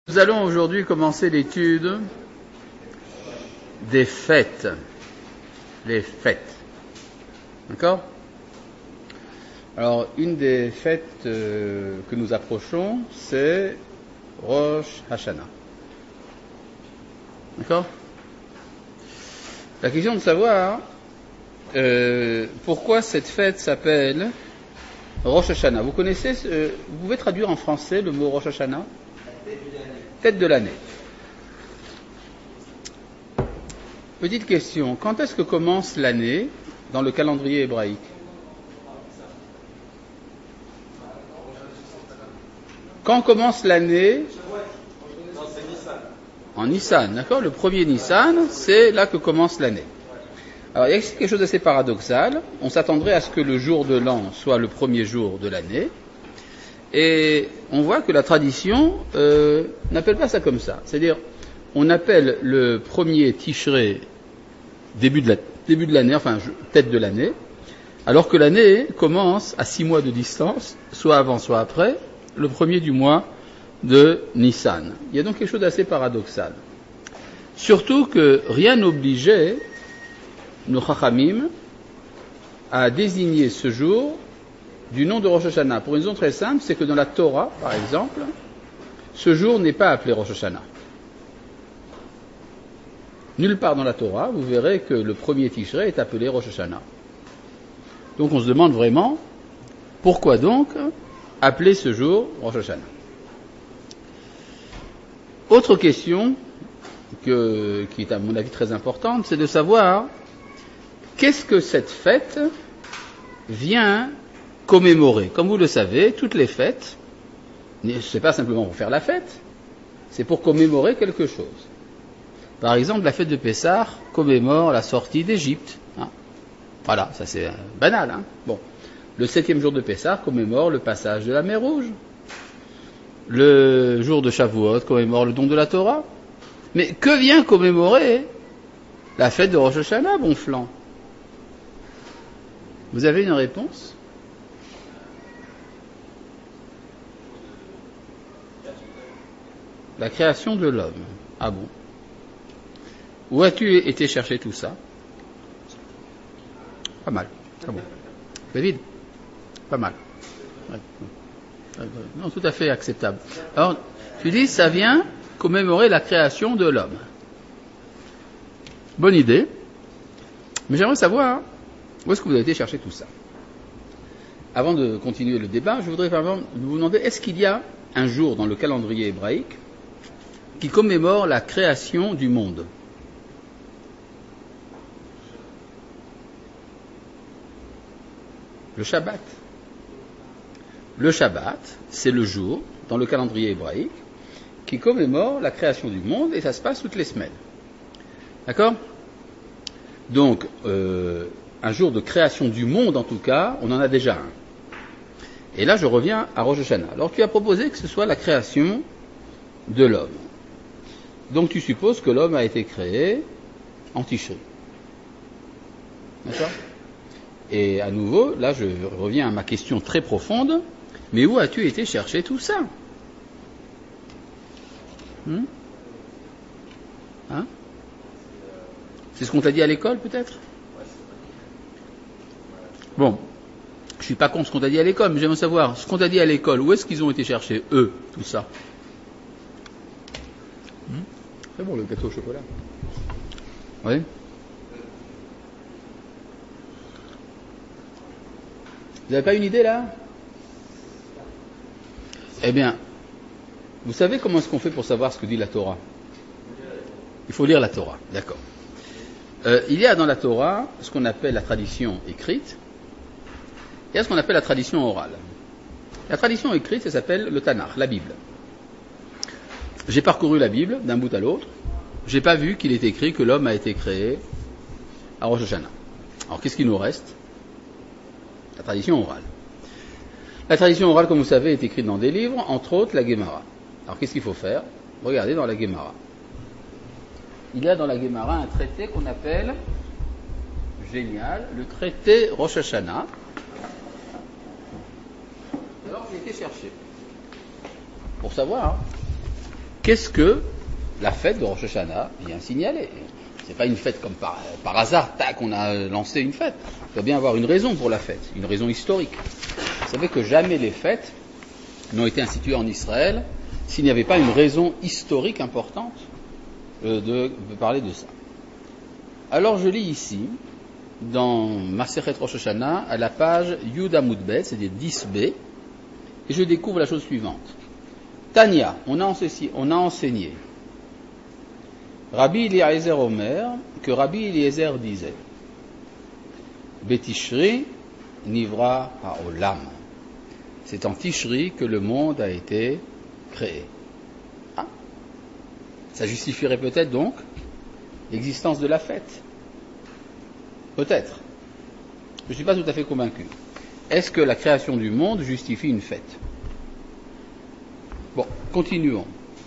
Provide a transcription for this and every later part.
Nous allons aujourd'hui commencer l'étude des fêtes. Les fêtes. D'accord ? Alors, une des fêtes que nous approchons, c'est Rosh Hashanah. D'accord ? La question de savoir pourquoi cette fête s'appelle Rosh Hashanah. Vous connaissez, vous pouvez traduire en français le mot Rosh Hashanah ? Tête de l'année. Petite question, quand est-ce que commence l'année dans le calendrier hébraïque ? Quand commence l'année ? En Nissan, d'accord ? Le premier Nissan, c'est là que commence l'année. Alors, il y a quelque chose d'assez paradoxal. On s'attendrait à ce que le jour de l'an soit le premier jour de l'année. Et on voit que la tradition n'appelle pas ça comme ça. C'est-à-dire, on appelle le premier Tishré début de l'année, enfin tête de l'année, alors que l'année commence à 6 mois de distance, soit avant, soit après, le premier du mois de Nissan. Il y a donc quelque chose d'assez paradoxal. Surtout que rien n'obligeait nos Chachamim à désigner ce jour du nom de Rosh Hashanah. Pour une raison très simple, c'est que dans la Torah, par exemple, ce jour n'est pas appelé Rosh Hashanah. Nulle part dans la Torah, vous verrez que le premier Tishré est appelé Rosh Hashanah. Donc on se demande vraiment, pourquoi donc appeler ce jour Rosh Hashanah ? Autre question, qui est à mon avis très importante, c'est de savoir qu'est-ce que cette fête vient commémorer. Comme vous le savez, toutes les fêtes, ce n'est pas simplement pour faire la fête, c'est pour commémorer quelque chose. Par exemple, la fête de Pessah commémore la sortie d'Égypte. Voilà, ça c'est banal. Bon. Le 7e jour de Pessah commémore le passage de la mer Rouge. Le jour de Shavuot commémore le don de la Torah. Mais que vient commémorer la fête de Rosh Hashanah, bon flanc ? Vous avez une réponse ? La création de l'homme. Ah bon ? Où as-tu été chercher tout ça ? Pas mal. Ah bon. David ? Pas mal. Ouais. Non, tout à fait acceptable. Alors, tu dis, ça vient commémorer la création de l'homme. Bonne idée. Mais j'aimerais savoir, où est-ce que vous avez été chercher tout ça ? Avant de continuer le débat, je voudrais vraiment vous demander, est-ce qu'il y a un jour dans le calendrier hébraïque qui commémore la création du monde ? Le Shabbat. Le Shabbat, c'est le jour, dans le calendrier hébraïque, qui commémore la création du monde, et ça se passe toutes les semaines. D'accord ? Donc, un jour de création du monde, en tout cas, on en a déjà un. Et là, je reviens à Rosh Hashanah. Alors, tu as proposé que ce soit la création de l'homme. Donc, tu supposes que l'homme a été créé en Tishré. D'accord ? Et à nouveau, là, je reviens à ma question très profonde. Mais où as-tu été chercher tout ça ? C'est ce qu'on t'a dit à l'école, peut-être ? Bon, je suis pas contre ce qu'on t'a dit à l'école, mais j'aimerais savoir, ce qu'on t'a dit à l'école, où est-ce qu'ils ont été chercher, eux, tout ça ? C'est bon, le gâteau au chocolat. Oui ? Vous n'avez pas une idée, là ? Eh bien, vous savez comment est-ce qu'on fait pour savoir ce que dit la Torah ? Il faut lire la Torah, d'accord. Il y a dans la Torah ce qu'on appelle la tradition écrite, et il y a ce qu'on appelle la tradition orale. La tradition écrite, ça s'appelle le Tanakh, la Bible. J'ai parcouru la Bible d'un bout à l'autre, j'ai pas vu qu'il est écrit que l'homme a été créé à Rosh Hashanah. Alors qu'est-ce qu'il nous reste ? La tradition orale. La tradition orale, comme vous savez, est écrite dans des livres, entre autres la Gemara. Alors qu'est-ce qu'il faut faire ? Regardez dans la Gemara. Il y a dans la Gemara un traité qu'on appelle, génial, le traité Rosh Hashanah. Alors j'ai été chercher, pour savoir qu'est-ce que la fête de Rosh Hashanah vient signaler? C'est pas une fête comme par hasard, tac, on a lancé une fête. Il doit bien avoir une raison pour la fête, une raison historique. Vous savez que jamais les fêtes n'ont été instituées en Israël s'il n'y avait pas une raison historique importante de parler de ça. Alors je lis ici, dans Masechet Rosh Hashanah, à la page Yud Amud Bet, c'est-à-dire 10b, et je découvre la chose suivante. Tania, on a enseigné. Rabbi Eliezer Omer, que Rabbi Eliezer disait, Betishri Nivra Haolam. C'est en Tishri que le monde a été créé. Ah. Ça justifierait peut-être donc l'existence de la fête. Peut-être. Je ne suis pas tout à fait convaincu. Est-ce que la création du monde justifie une fête? Bon, continuons.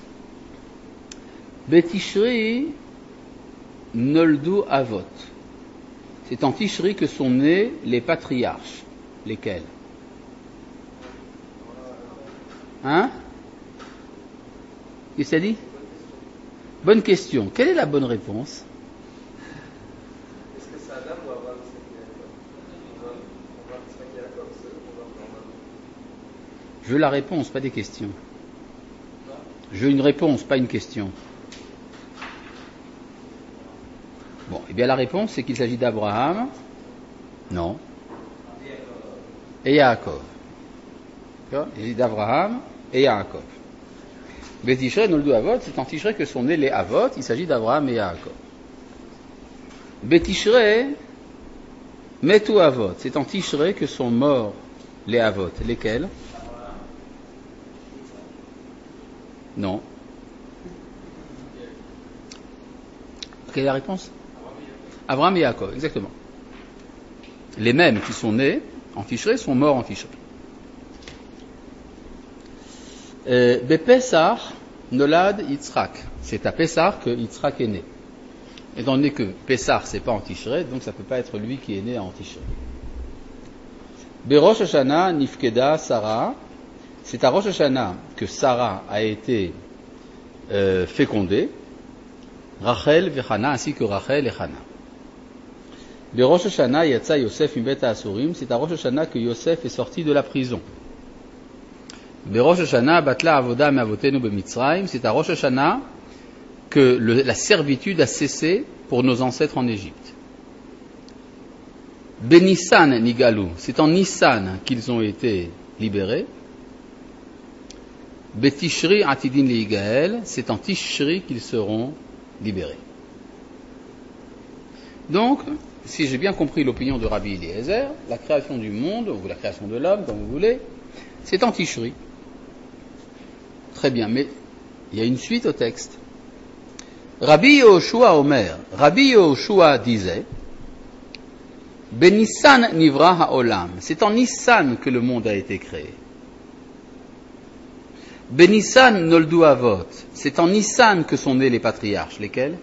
Betishri Noldu Avot. C'est en Tishri que sont nés les patriarches. Lesquels? Hein? Qu'est-ce que ça dit? Bonne question. Quelle est la bonne réponse? Est-ce que c'est Adam ou Abraham? Je veux la réponse, pas des questions. Je veux une réponse, pas une question. Bon, eh bien la réponse, c'est qu'il s'agit d'Abraham. Non. Et Yaakov. Il s'agit d'Abraham et Yaakov. Betishre Noldu Avot, c'est en Tishre que sont nés les Avot, il s'agit d'Abraham et Yaakov. Betishre Metu Avot, c'est en Tishre que sont morts les Avot. Lesquels? Non. Quelle est la réponse? Abraham et Yaakov, exactement. Les mêmes qui sont nés en Tishré sont morts en Tishré. Bepessah Nolad Yitzhak. C'est à Pessah que Yitzhak est né. Étant donné que Pessah c'est pas en Tishré, donc ça peut pas être lui qui est né en Tishré. Berosh Hashanah Nifkeda Sarah. C'est à Rosh Hashanah que Sarah a été fécondée. Rachel vechana, ainsi que Rachel et Hana. Berosh Hashanah Yatsa Yosef Mbeta Asurim, c'est à Rosh Hashanah que Yosef est sorti de la prison. Berosh Hashanah Batla Avoda Meavotenu Bemitzrayim, c'est à Rosh Hashanah que la servitude a cessé pour nos ancêtres en Égypte. Benissan Nigalou, c'est en Nissan qu'ils ont été libérés. Betishri Atidin Leigael, c'est en Tishri qu'ils seront libérés. Donc, si j'ai bien compris l'opinion de Rabbi Eliezer, la création du monde, ou la création de l'homme, comme vous voulez, c'est en Tishri. Très bien, mais il y a une suite au texte. Rabbi Yehoshua Omer, Rabbi Yehoshua disait, Benissan Nivra Haolam, c'est en Nissan que le monde a été créé. Benissan Noldu Avot, c'est en Nissan que sont nés les patriarches. Lesquels?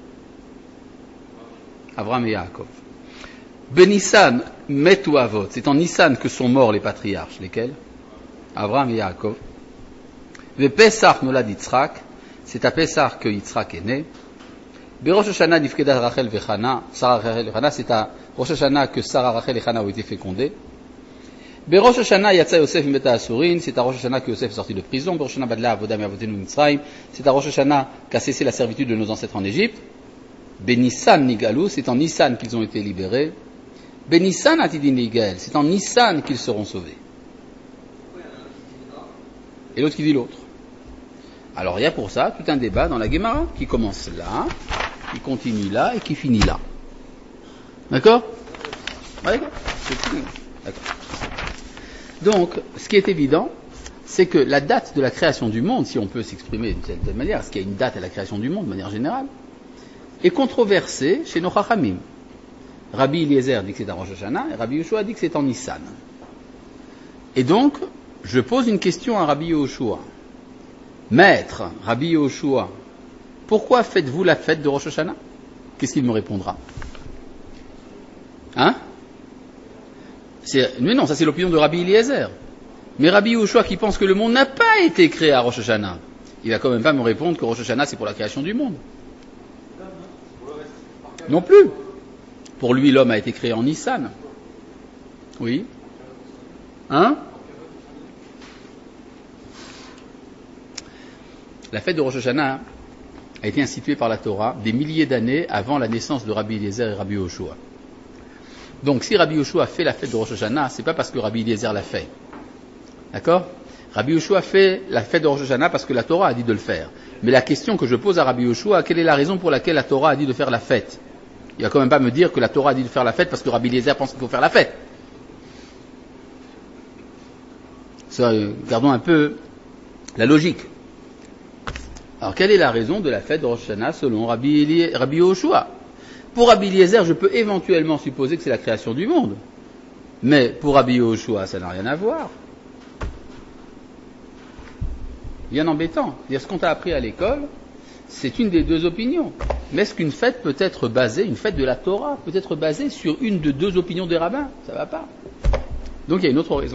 Abraham et Yaakov. Benissan Metu Avot, c'est en Nissan que sont morts les patriarches. Lesquels? Abraham et Yaakov. Ve Pessah Nolad Yitzhak, c'est à Pessah que Yitzhak est né. Berosh Hashanah Nifkeda Rachel vechana, Sarah Rachel et Hana, c'est à Rosh Hashanah que Sarah, Rachel et Hana ont été fécondés. Berosh Hashanah Yatsa Yosef Mbeta Asurin, c'est à Rosh Hashanah que Yosef est sorti de prison. Berosh Hashanah Badla Avoda Meavotenu Mitzrayim, c'est à Rosh Hashanah qu'a cessé la servitude de nos ancêtres en Égypte. Benissan Nigalou, c'est en Nissan qu'ils ont été libérés. Benissan Atidin Ligael, c'est en Nissan qu'ils seront sauvés. Et l'autre qui dit l'autre. Alors il y a pour ça tout un débat dans la Gemara qui commence là, qui continue là et qui finit là. D'accord? D'accord. Donc, ce qui est évident, c'est que la date de la création du monde, si on peut s'exprimer d'une certaine manière, parce qu'il y a une date à la création du monde de manière générale, est controversée chez nos Chachamim. Rabbi Eliezer dit que c'est à Rosh Hashanah, et Rabbi Yehoshua dit que c'est en Nissan. Et donc, je pose une question à Rabbi Yehoshua. Maître, Rabbi Yehoshua, pourquoi faites-vous la fête de Rosh Hashanah? Qu'est-ce qu'il me répondra? Hein? Mais non, ça c'est l'opinion de Rabbi Eliezer. Mais Rabbi Yehoshua qui pense que le monde n'a pas été créé à Rosh Hashanah, il va quand même pas me répondre que Rosh Hashanah c'est pour la création du monde. Non plus. Pour lui, l'homme a été créé en Nissan. Oui. Hein? La fête de Rosh Hashanah a été instituée par la Torah des milliers d'années avant la naissance de Rabbi Eliezer et Rabbi Yoshua. Donc si Rabbi Yoshua fait la fête de Rosh Hashanah, c'est pas parce que Rabbi Eliezer l'a fait. D'accord? Rabbi Yoshua fait la fête de Rosh Hashanah parce que la Torah a dit de le faire. Mais la question que je pose à Rabbi Yoshua, quelle est la raison pour laquelle la Torah a dit de faire la fête? Il va quand même pas me dire que la Torah a dit de faire la fête parce que Rabbi Eliezer pense qu'il faut faire la fête. Ça, gardons un peu la logique. Alors, quelle est la raison de la fête de Rosh Hashanah selon Rabbi Yoshua? Pour Rabbi Eliezer, je peux éventuellement supposer que c'est la création du monde. Mais pour Rabbi Yoshua, ça n'a rien à voir. Bien embêtant. C'est-à-dire, ce qu'on t'a appris à l'école, c'est une des deux opinions. Mais est-ce qu'une fête peut être basée, une fête de la Torah, peut être basée sur une de deux opinions des rabbins? Ça va pas. Donc, il y a une autre raison.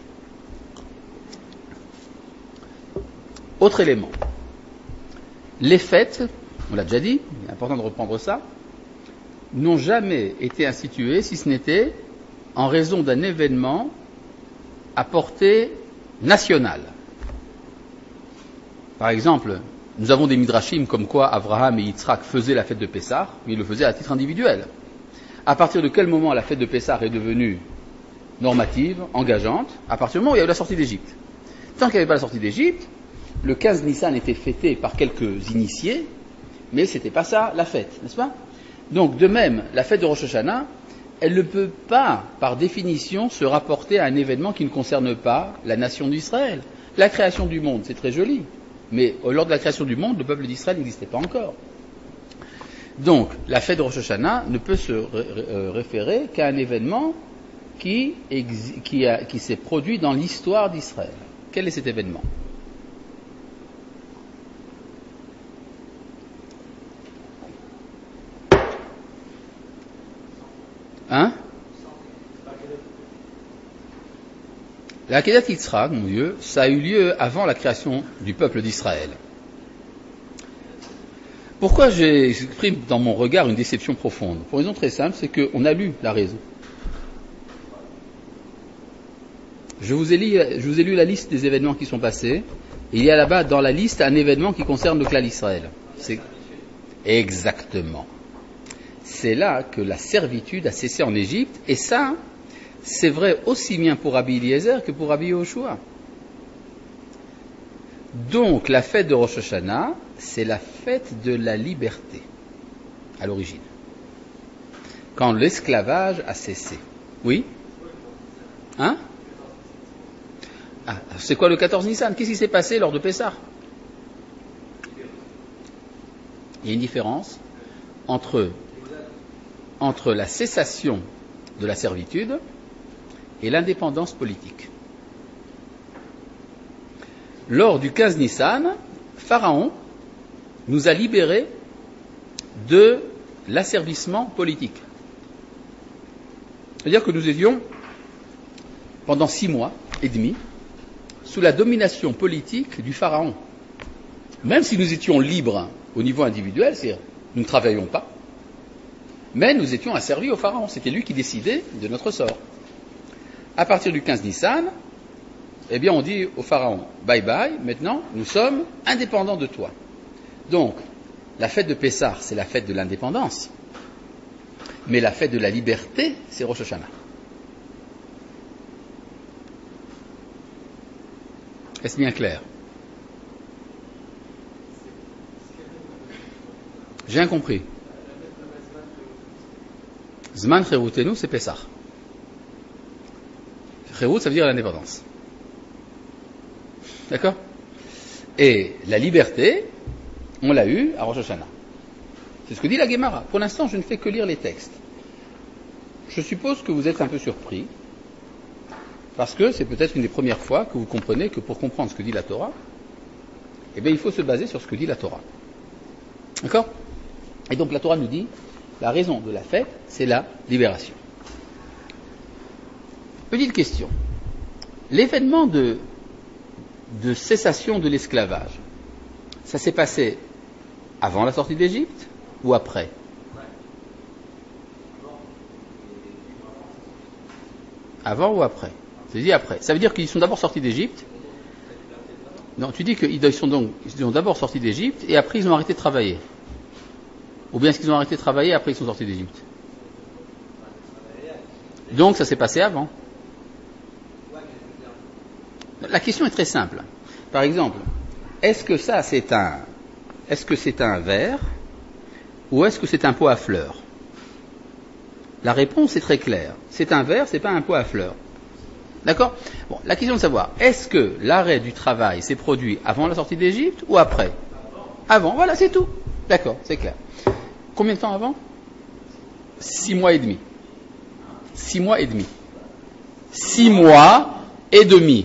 Autre élément. Les fêtes, on l'a déjà dit, il est important de reprendre ça, n'ont jamais été instituées si ce n'était en raison d'un événement à portée nationale. Par exemple, nous avons des midrashim comme quoi Abraham et Yitzhak faisaient la fête de Pessah, mais ils le faisaient à titre individuel. À partir de quel moment la fête de Pessah est devenue normative, engageante? À partir du moment où il y a eu la sortie d'Égypte. Tant qu'il n'y avait pas la sortie d'Égypte, le 15 Nissan était fêté par quelques initiés, mais c'était pas ça la fête, n'est-ce pas? Donc, de même, la fête de Rosh Hashanah, elle ne peut pas, par définition, se rapporter à un événement qui ne concerne pas la nation d'Israël. La création du monde, c'est très joli, mais lors de la création du monde, le peuple d'Israël n'existait pas encore. Donc, la fête de Rosh Hashanah ne peut se référer qu'à un événement qui s'est produit dans l'histoire d'Israël. Quel est cet événement? Hein? La Akedat Yitzhak, mon Dieu, ça a eu lieu avant la création du peuple d'Israël. Pourquoi j'exprime dans mon regard une déception profonde? Pour une raison très simple, c'est qu'on a lu la raison. Je vous ai lu la liste des événements qui sont passés, et il y a là-bas dans la liste un événement qui concerne le clan d'Israël. C'est exactement. C'est là que la servitude a cessé en Égypte, et ça, c'est vrai aussi bien pour Rabbi Eliezer que pour Rabbi Yoshua. Donc, la fête de Rosh Hashanah, c'est la fête de la liberté, à l'origine. Quand l'esclavage a cessé. Oui? Hein? Ah, c'est quoi le 14 Nissan? Qu'est-ce qui s'est passé lors de Pessah? Il y a une différence entre la cessation de la servitude et l'indépendance politique. Lors du 15 Nissan, Pharaon nous a libérés de l'asservissement politique. C'est-à-dire que nous étions, pendant 6 mois et demi, sous la domination politique du Pharaon. Même si nous étions libres au niveau individuel, c'est-à-dire nous ne travaillions pas, mais nous étions asservis au Pharaon. C'était lui qui décidait de notre sort. À partir du 15 Nissan, eh bien on dit au Pharaon, bye bye, maintenant nous sommes indépendants de toi. Donc, la fête de Pessah, c'est la fête de l'indépendance, mais la fête de la liberté, c'est Rosh Hashanah. Est-ce bien clair? J'ai rien compris. Zman Cherutenu, c'est Pessah. Cherut, ça veut dire l'indépendance. D'accord? Et la liberté, on l'a eue à Rosh Hashanah. C'est ce que dit la Gemara. Pour l'instant, je ne fais que lire les textes. Je suppose que vous êtes un peu surpris, parce que c'est peut-être une des premières fois que vous comprenez que pour comprendre ce que dit la Torah, eh bien, il faut se baser sur ce que dit la Torah. D'accord? Et donc la Torah nous dit, la raison de la fête, c'est la libération. Petite question. L'événement de cessation de l'esclavage, Ça s'est passé avant la sortie d'Égypte ou après? Avant ou après? C'est dit après. Ça veut dire qu'ils sont d'abord sortis d'Égypte. Non, tu dis qu'ils sont d'abord sortis d'Égypte et après ils ont arrêté de travailler. Ou bien est-ce qu'ils ont arrêté de travailler et après ils sont sortis d'Égypte? Donc ça s'est passé avant. La question est très simple. Par exemple, est-ce que c'est un verre ou est-ce que c'est un pot à fleurs? La réponse est très claire. C'est un verre, c'est pas un pot à fleurs. D'accord? Bon, la question de savoir, est-ce que l'arrêt du travail s'est produit avant la sortie d'Égypte ou après? Avant, voilà, c'est tout. D'accord, c'est clair. Combien de temps avant? 6 mois et demi. 6 mois et demi. 6 mois et demi.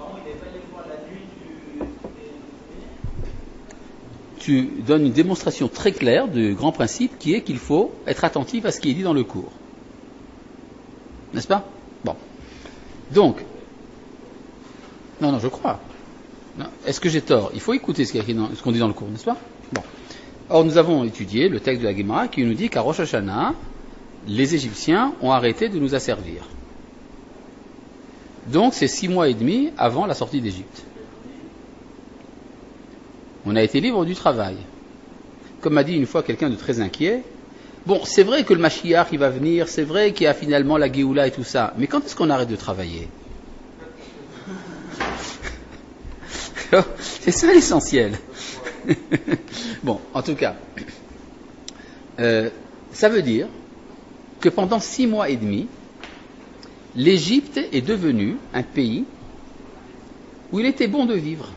Tu donnes une démonstration très claire du grand principe qui est qu'il faut être attentif à ce qui est dit dans le cours. N'est-ce pas? Bon. Donc, non, je crois. Non, est-ce que j'ai tort? Il faut écouter ce qu'on dit dans le cours, n'est-ce pas? Bon. Or, nous avons étudié le texte de la Guémara qui nous dit qu'à Rosh Hashanah, les Égyptiens ont arrêté de nous asservir. Donc, c'est 6 mois et demi avant la sortie d'Égypte. On a été libre du travail. Comme m'a dit une fois quelqu'un de très inquiet, bon, c'est vrai que le Mashiach il va venir, c'est vrai qu'il y a finalement la Géoula et tout ça, mais quand est-ce qu'on arrête de travailler? C'est ça l'essentiel. Bon, en tout cas, ça veut dire que pendant 6 mois et demi, l'Égypte est devenue un pays où il était bon de vivre.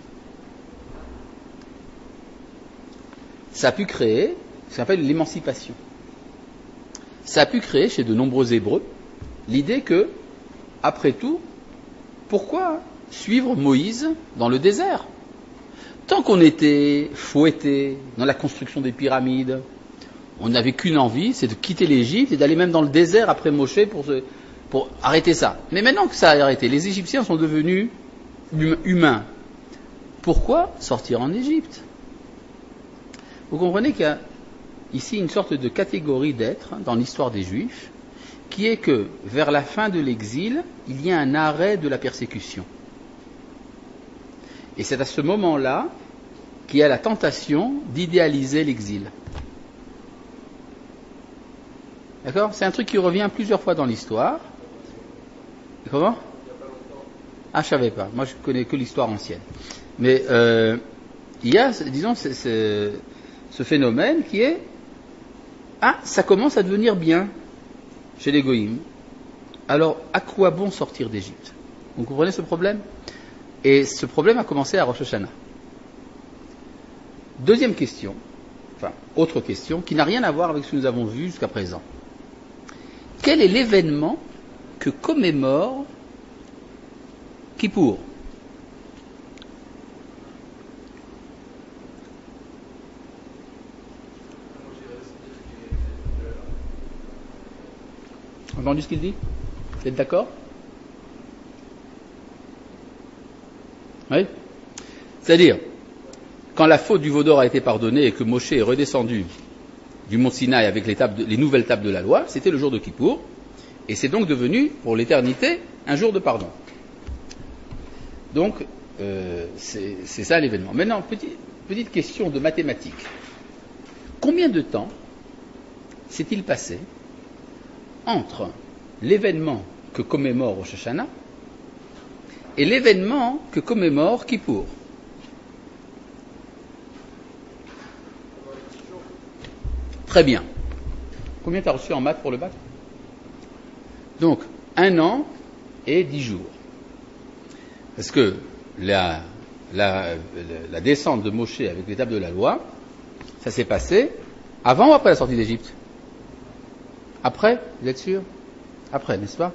Ça a pu créer ce qu'on appelle l'émancipation. Ça a pu créer chez de nombreux Hébreux l'idée que, après tout, pourquoi suivre Moïse dans le désert? Tant qu'on était fouetté dans la construction des pyramides, on n'avait qu'une envie, c'est de quitter l'Égypte et d'aller même dans le désert après Moshe pour arrêter ça. Mais maintenant que ça a arrêté, les Égyptiens sont devenus humains. Pourquoi sortir en Égypte? Vous comprenez qu'il y a ici une sorte de catégorie d'êtres dans l'histoire des Juifs, qui est que vers la fin de l'exil, il y a un arrêt de la persécution. Et c'est à ce moment-là qu'il y a la tentation d'idéaliser l'exil. D'accord? C'est un truc qui revient plusieurs fois dans l'histoire. Comment? Ah, je savais pas. Moi, je connais que l'histoire ancienne. Mais il y a, disons, ce phénomène qui est ça commence à devenir bien chez les Goïms. Alors, à quoi bon sortir d'Égypte? Vous comprenez ce problème? Et ce problème a commencé à Rosh Hashanah. Deuxième question, autre question, qui n'a rien à voir avec ce que nous avons vu jusqu'à présent. Quel est l'événement que commémore Kippour? Entendu ce qu'il dit? Vous êtes d'accord? Oui? C'est-à-dire, quand la faute du veau d'or a été pardonnée et que Moshe est redescendu du mont Sinaï avec les nouvelles tables de la loi, c'était le jour de Kippour, et c'est donc devenu, pour l'éternité, un jour de pardon. Donc, c'est ça l'événement. Maintenant, petite question de mathématiques. Combien de temps s'est-il passé entre l'événement que commémore Rosh Hashanah et l'événement que commémore Kippour? Très bien. Combien tu as reçu en maths pour le bac? Donc, 1 an et 10 jours. Parce que la descente de Moshe avec les tables de la loi, ça s'est passé avant ou après la sortie d'Égypte? Après, vous êtes sûr? Après, n'est-ce pas?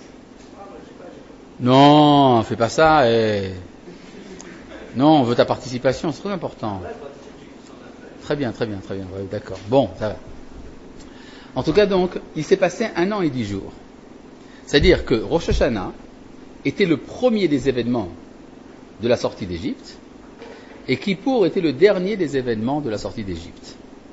Non, fais pas ça. Non, on veut ta participation, c'est très important. Très bien, ouais, d'accord. Bon, ça va. En tout cas, donc, il s'est passé 1 an et 10 jours. C'est-à-dire que Rosh Hashanah était le premier des événements de la sortie d'Égypte, Et Kippour était le dernier des événements de la sortie d'Égypte.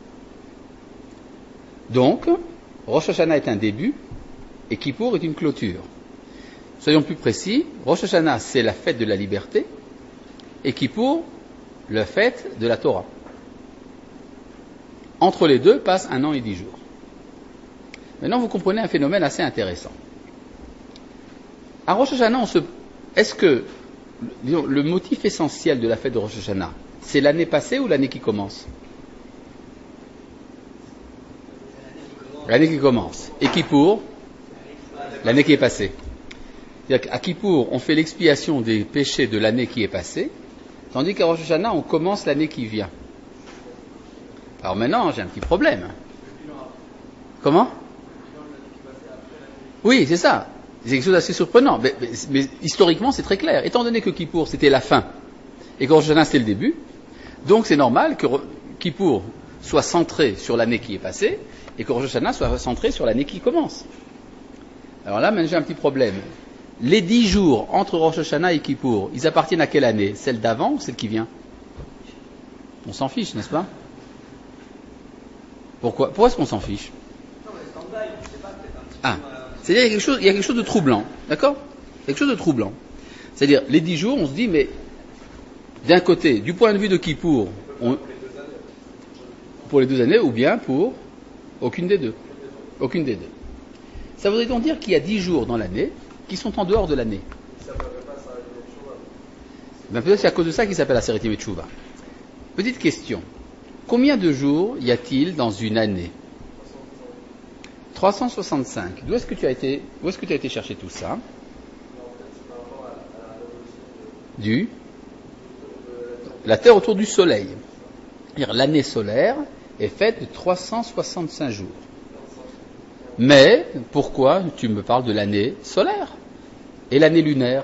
Donc, Rosh Hashanah est un début et Kippour est une clôture. Soyons plus précis, Rosh Hashanah c'est la fête de la liberté et Kippour, la fête de la Torah. Entre les deux passe 1 an et 10 jours. Maintenant vous comprenez un phénomène assez intéressant. À Rosh Hashanah, est-ce que le motif essentiel de la fête de Rosh Hashanah, c'est l'année passée ou l'année qui commence? L'année qui commence. Et Kippour, l'année qui est passée. C'est-à-dire qu'à Kippour, on fait l'expiation des péchés de l'année qui est passée, tandis qu'à Rosh Hashanah, on commence l'année qui vient. Alors maintenant, j'ai un petit problème. Comment? Oui, c'est ça. C'est quelque chose d'assez surprenant. Mais historiquement, c'est très clair. Étant donné que Kippour, c'était la fin, et que Rosh Hashanah, c'était le début, donc c'est normal que Kippour soit centré sur l'année qui est passée, et que Rosh Hashanah soit centré sur l'année qui commence. Alors là, maintenant, j'ai un petit problème. Les 10 jours entre Rosh Hashanah et Kippour, ils appartiennent à quelle année? Celle d'avant ou celle qui vient? On s'en fiche, n'est-ce pas? Pourquoi est-ce qu'on s'en fiche? Ah, c'est-à-dire qu'il y a quelque chose de troublant, d'accord? Quelque chose de troublant. C'est-à-dire, les 10 jours, on se dit, mais d'un côté, du point de vue de Kippour, pour les 2 années, ou bien pour aucune des deux. Aucune des deux. Ça voudrait donc dire qu'il y a 10 jours dans l'année qui sont en dehors de l'année. Peut-être c'est à cause de ça qu'il s'appelle la Aseret Yemei Teshuvah. Petite question. Combien de jours y a-t-il dans une année? 365. D'où est-ce que tu as été chercher tout ça? La Terre autour du Soleil. C'est-à-dire l'année solaire est faite de 365 jours. Mais pourquoi tu me parles de l'année solaire et l'année lunaire?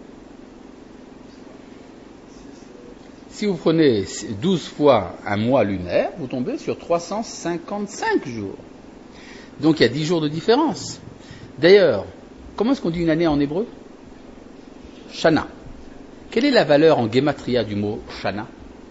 Si vous prenez 12 fois un mois lunaire, vous tombez sur 355 jours. Donc il y a 10 jours de différence. D'ailleurs, comment est-ce qu'on dit une année en hébreu? Shana. Quelle est la valeur en gematria du mot Shana?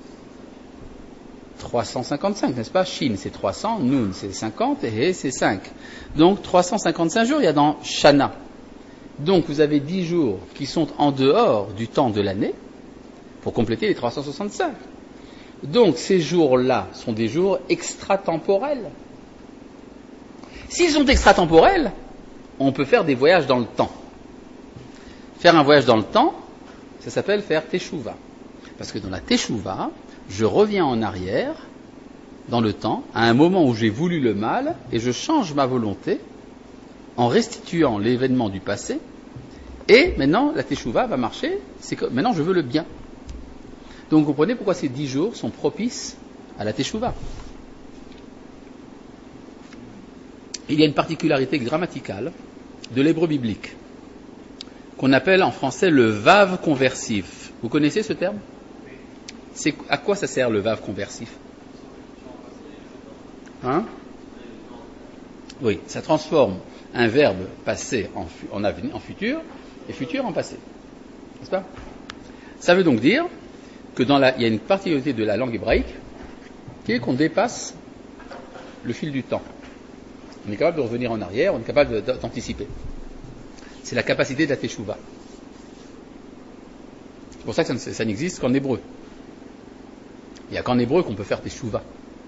355, n'est-ce pas? Shin c'est 300, Nun c'est 50 et He c'est 5. Donc 355 jours il y a dans Shana. Donc vous avez 10 jours qui sont en dehors du temps de l'année pour compléter les 365. Donc ces jours-là sont des jours extratemporels. S'ils sont extratemporels, on peut faire des voyages dans le temps. Faire un voyage dans le temps, ça s'appelle faire Teshuvah. Parce que dans la Teshuvah, je reviens en arrière, dans le temps, à un moment où j'ai voulu le mal, et je change ma volonté en restituant l'événement du passé, et maintenant, la Teshuvah va marcher, maintenant je veux le bien. Donc vous comprenez pourquoi ces 10 jours sont propices à la Teshuvah. Il y a une particularité grammaticale de l'hébreu biblique, qu'on appelle en français le vav conversif. Vous connaissez ce terme? À quoi ça sert le vav conversif? Oui, ça transforme un verbe passé en futur et futur en passé. N'est-ce pas? Ça veut donc dire que il y a une particularité de la langue hébraïque qui est qu'on dépasse le fil du temps. On est capable de revenir en arrière, on est capable d'anticiper. C'est la capacité de la Teshuvah. C'est pour ça que ça n'existe qu'en hébreu. Il n'y a qu'en hébreu qu'on peut faire Teshuvah.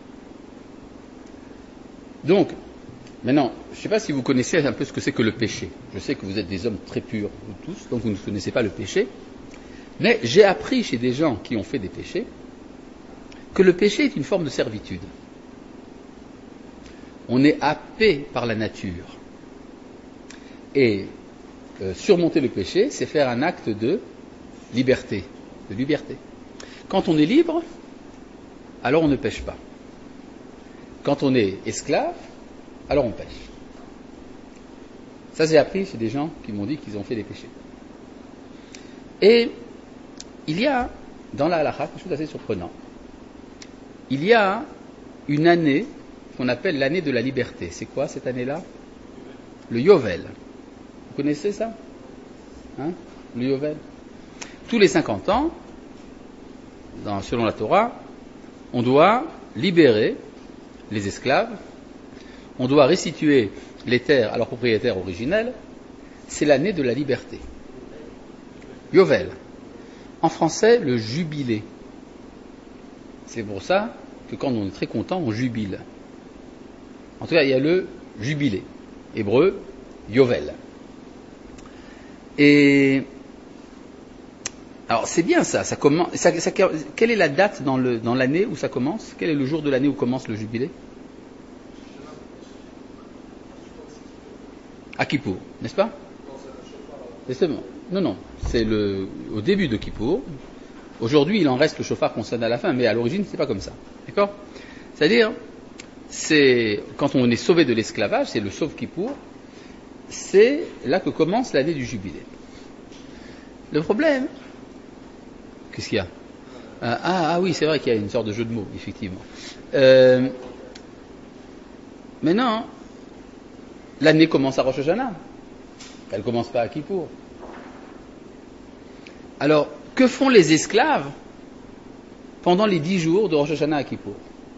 Donc, maintenant, je ne sais pas si vous connaissez un peu ce que c'est que le péché. Je sais que vous êtes des hommes très purs, vous tous, donc vous ne connaissez pas le péché. Mais j'ai appris chez des gens qui ont fait des péchés que le péché est une forme de servitude. On est happé par la nature. Et surmonter le péché, c'est faire un acte de liberté. Quand on est libre, alors on ne pêche pas. Quand on est esclave, alors on pêche. Ça, j'ai appris chez des gens qui m'ont dit qu'ils ont fait des péchés. Et il y a, dans la halakha, quelque chose d'assez surprenant. Il y a une année qu'on appelle l'année de la liberté. C'est quoi cette année-là? Le Yovel. Vous connaissez ça? Le Yovel. Tous les 50 ans, selon la Torah, on doit libérer les esclaves, on doit restituer les terres à leurs propriétaires originels. C'est l'année de la liberté. Yovel. En français, le jubilé. C'est pour ça que quand on est très content, on jubile. En tout cas, il y a le jubilé. Hébreu, Yovel. Et alors c'est bien ça commence. Quelle est la date dans l'année où ça commence? Quel est le jour de l'année où commence le jubilé? À Kippour, n'est-ce pas? Non, c'est au début de Kippour. Aujourd'hui, il en reste le chauffard qu'on sonne à la fin, mais à l'origine, c'est pas comme ça. D'accord? C'est-à-dire, c'est quand on est sauvé de l'esclavage, c'est le sauve Kippour, c'est là que commence l'année du jubilé. Le problème, qu'est-ce qu'il y a? Oui, c'est vrai qu'il y a une sorte de jeu de mots, effectivement. Maintenant, l'année commence à Rosh Hashanah. Elle ne commence pas à Kippour. Alors, que font les esclaves pendant les 10 jours de Rosh Hashanah à Kippour?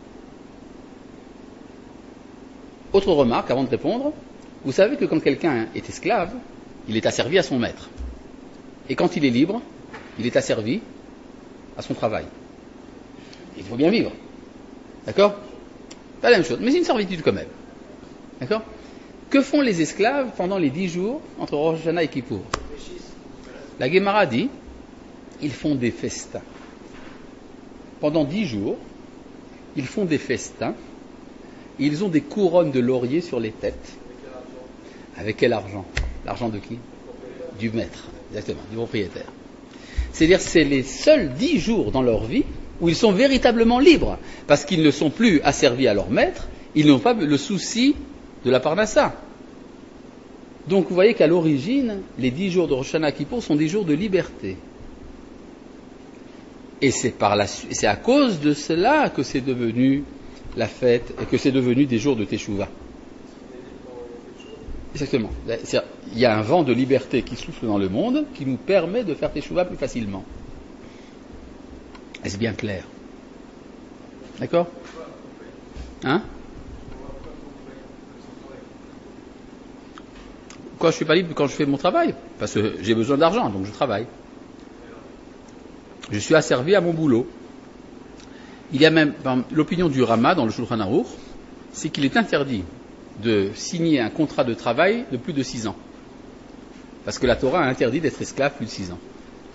Autre remarque avant de répondre, vous savez que quand quelqu'un est esclave, il est asservi à son maître. Et quand il est libre, il est asservi à son travail. Il faut bien vivre. D'accord? Pas la même chose, mais c'est une servitude quand même. D'accord? Que font les esclaves pendant les 10 jours entre Rosh Hashanah et Kippour? La Gemara dit, ils font des festins. Pendant 10 jours, ils font des festins. Ils ont des couronnes de laurier sur les têtes. Avec quel argent? L'argent de qui? Du maître, exactement, du propriétaire. C'est-à-dire c'est les seuls 10 jours dans leur vie où ils sont véritablement libres, parce qu'ils ne sont plus asservis à leur maître, ils n'ont pas le souci de la parnassa. Donc vous voyez qu'à l'origine, les 10 jours de Rosh Hashanah Kippour sont des jours de liberté. Et c'est à cause de cela que c'est devenu la fête et que c'est devenu des jours de Teshuvah. Exactement. Il y a un vent de liberté qui souffle dans le monde qui nous permet de faire Teshuvah plus facilement. Est-ce bien clair? D'accord? Hein? Quoi, je suis pas libre quand je fais mon travail? Parce que j'ai besoin d'argent, donc je travaille. Je suis asservi à mon boulot. Il y a même, l'opinion du Rama dans le Shulchan Aruch, c'est qu'il est interdit de signer un contrat de travail de plus de 6 ans. Parce que la Torah a interdit d'être esclave plus de 6 ans.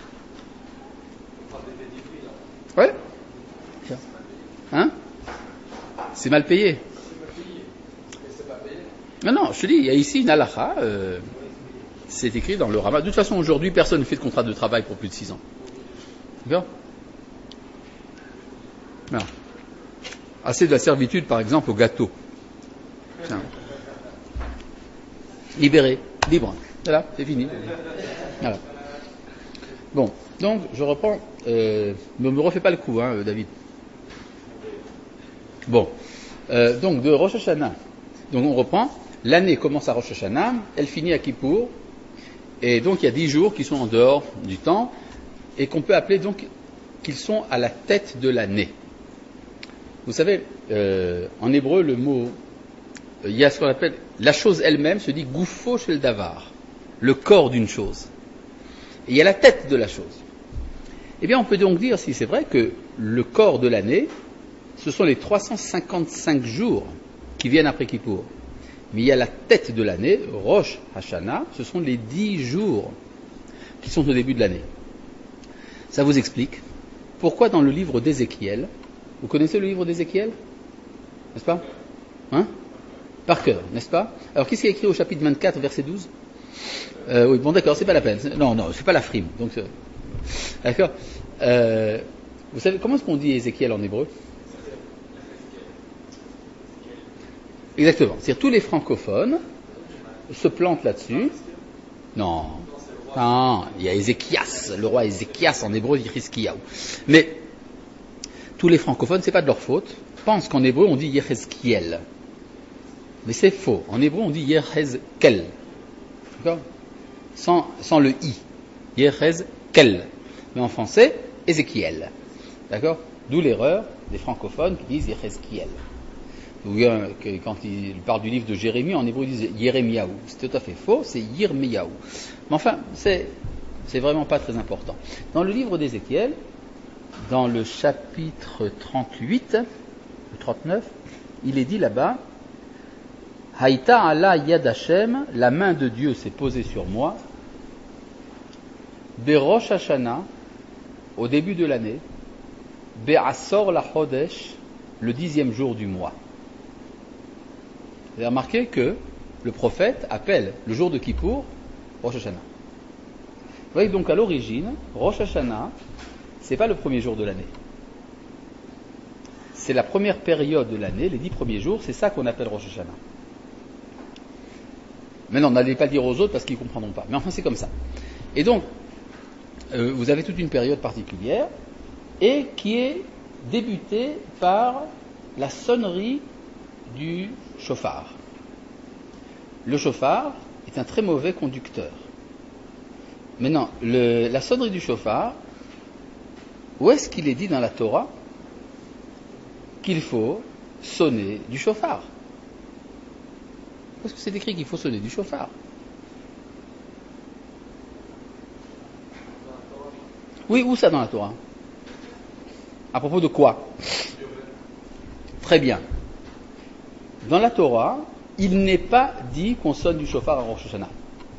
Ouais? Hein? C'est mal payé. Non, je te dis, il y a ici une halakha, c'est écrit dans le Rama. De toute façon, aujourd'hui, personne ne fait de contrat de travail pour plus de 6 ans. D'accord? Non. Assez de la servitude, par exemple, au gâteau. Tiens. Libéré, libre. Voilà, c'est fini. Voilà. Bon, donc, je reprends. Ne me refais pas le coup, hein, David. Bon. Donc, de Rosh Hashanah. Donc, on reprend. L'année commence à Rosh Hashanah, elle finit à Kippour. Et donc, il y a 10 jours qui sont en dehors du temps. Et qu'on peut appeler donc qu'ils sont à la tête de l'année. Vous savez, en hébreu, le mot, il y a ce qu'on appelle, la chose elle-même se dit goufo shel davar, le corps d'une chose. Et il y a la tête de la chose. Eh bien, on peut donc dire, si c'est vrai, que le corps de l'année, ce sont les 355 jours qui viennent après Kippour. Mais il y a la tête de l'année, Rosh Hashanah, ce sont les 10 jours qui sont au début de l'année. Ça vous explique pourquoi dans le livre d'Ézéchiel, vous connaissez le livre d'Ézéchiel? N'est-ce pas? Hein? Par cœur, n'est-ce pas? Alors, qu'est-ce qui est écrit au chapitre 24, verset 12? Oui, bon, d'accord, c'est pas la peine. Non, c'est pas la frime. Donc, d'accord? Vous savez, comment est-ce qu'on dit Ézéchiel en hébreu? Exactement. C'est-à-dire, tous les francophones se plantent là-dessus. Non, il y a Ézéchias, le roi Ézéchias, en hébreu, il dit Hiskiyahu. Mais, tous les francophones, c'est pas de leur faute, pensent qu'en hébreu, on dit Yechezkiel. Mais c'est faux. En hébreu, on dit Yechezkel. D'accord? Sans le i. Yechezkel. Mais en français, Ézéchiel. D'accord? D'où l'erreur des francophones qui disent Yechezkiel. Ou quand ils parlent du livre de Jérémie, en hébreu ils disent Yeremiyahu. C'est tout à fait faux, c'est Yirmiyahu. Mais enfin, c'est vraiment pas très important. Dans le livre d'Ézéchiel, dans le chapitre 38, ou 39, il est dit là-bas, Haïta ala yad Hashem, la main de Dieu s'est posée sur moi, Berosh Hashanah, au début de l'année, Be'asor la Chodesh, le 10e jour du mois. Vous avez remarqué que le prophète appelle le jour de Kippour Rosh Hashanah. Vous voyez donc à l'origine, Rosh Hashanah, c'est pas le premier jour de l'année. C'est la première période de l'année, les 10 premiers jours, c'est ça qu'on appelle Rosh Hashanah. Maintenant, n'allez pas le dire aux autres parce qu'ils ne comprendront pas. Mais enfin, c'est comme ça. Et donc, vous avez toute une période particulière et qui est débutée par la sonnerie du chauffard. Le chauffard est un très mauvais conducteur. Maintenant, la sonnerie du chauffard, où est-ce qu'il est dit dans la Torah qu'il faut sonner du chauffard? Où est-ce que c'est écrit qu'il faut sonner du chauffard? Oui, où ça dans la Torah? À propos de quoi? Très bien. Dans la Torah, il n'est pas dit qu'on sonne du chauffard à Rosh Hashanah.